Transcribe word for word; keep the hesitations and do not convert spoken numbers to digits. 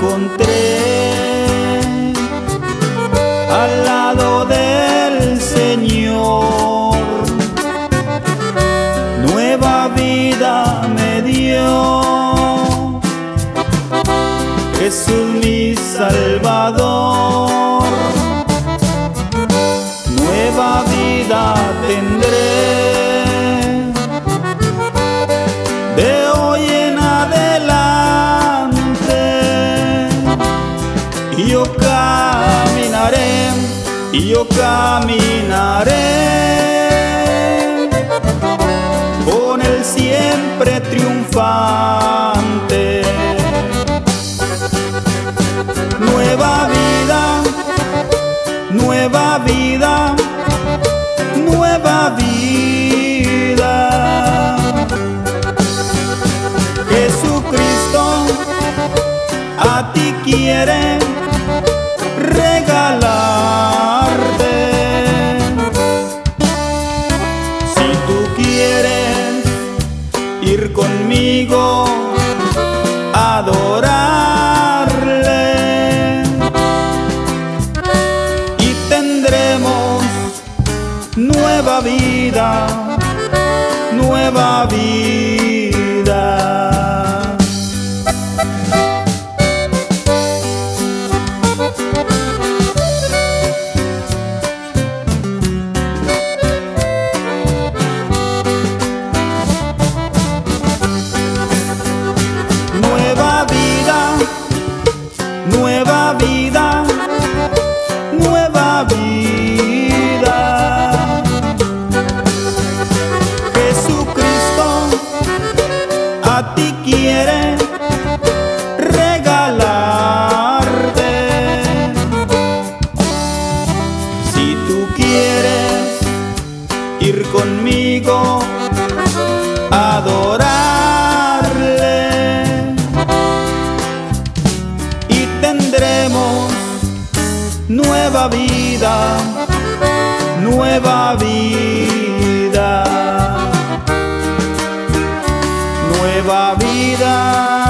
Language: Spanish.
encontré al lado del Señor. Nueva vida me dio Jesús mi Salvador. Nueva vida tendré de hoy en adelante, y yo caminaré, y yo caminaré con Él siempre triunfante. Nueva vida, nueva vida, nueva vida. Jesucristo a ti quiere regalarte. Si tú quieres ir conmigo a adorarle, y tendremos nueva vida, nueva vida. Nueva vida, nueva vida, nueva vida. Jesucristo a ti quiere regalarte. Si tú quieres ir conmigo a adorarle, y tendremos nueva vida, nueva vida, nueva vida.